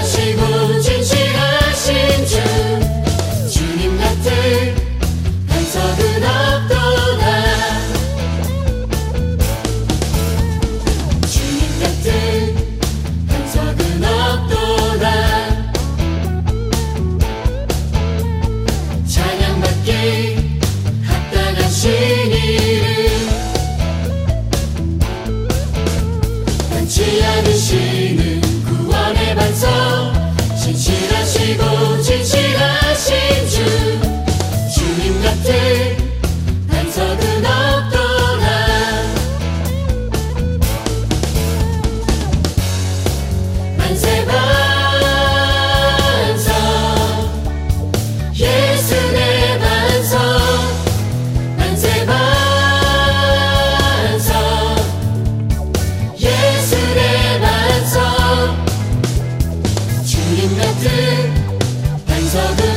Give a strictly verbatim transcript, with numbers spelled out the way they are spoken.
진실하시고 진실하신 주 주님 같은 반석은 없도다. 주님 같은 반석은 없도다. 찬양받기 합당하신 이름 변치 않으시는 구원의 반석 진실하시고 진실하신 주 주님 같은 반석은 없도다. 만세 반석 예수 내 반석 만세 반석 예수 내 반석 주님 같은 반석은